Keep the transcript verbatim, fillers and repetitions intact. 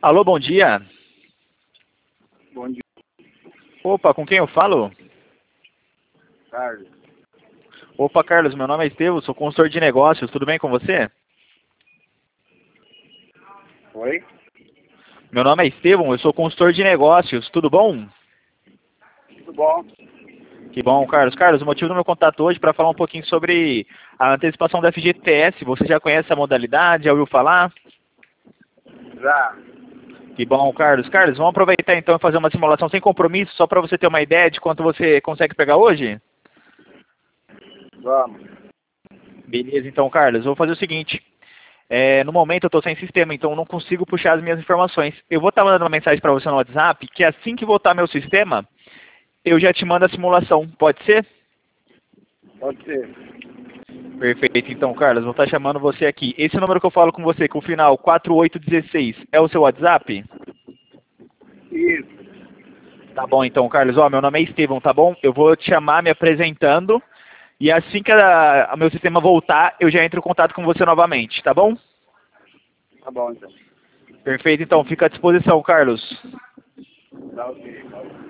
Alô, bom dia. Bom dia, Opa, com quem eu falo? Carlos. Opa, Carlos, meu nome é Estevam, sou consultor de negócios, tudo bem com você? Oi? Meu nome é Estevam, eu sou consultor de negócios, tudo bom? Tudo bom? Que bom, Carlos. Carlos, o motivo do meu contato hoje é para falar um pouquinho sobre a antecipação da F G T S. Você já conhece a modalidade, já ouviu falar? Já. Que bom, Carlos. Carlos, vamos aproveitar então e fazer uma simulação sem compromisso, só para você ter uma ideia de quanto você consegue pegar hoje? Vamos. Beleza, então, Carlos, eu vou fazer o seguinte. É, no momento eu estou sem sistema, então eu não consigo puxar as minhas informações. Eu vou estar mandando uma mensagem para você no WhatsApp, que assim que voltar meu sistema, eu já te mando a simulação. Pode ser? Pode ser. Perfeito, então, Carlos, vou estar chamando você aqui. Esse número que eu falo com você, com o final quatro oito um seis, é o seu WhatsApp? Isso. Tá bom, então, Carlos. Ó, meu nome é Estevão, tá bom? Eu vou te chamar me apresentando e assim que o meu sistema voltar, eu já entro em contato com você novamente, tá bom? Tá bom, então. Perfeito, então. Fica à disposição, Carlos. Tá ok.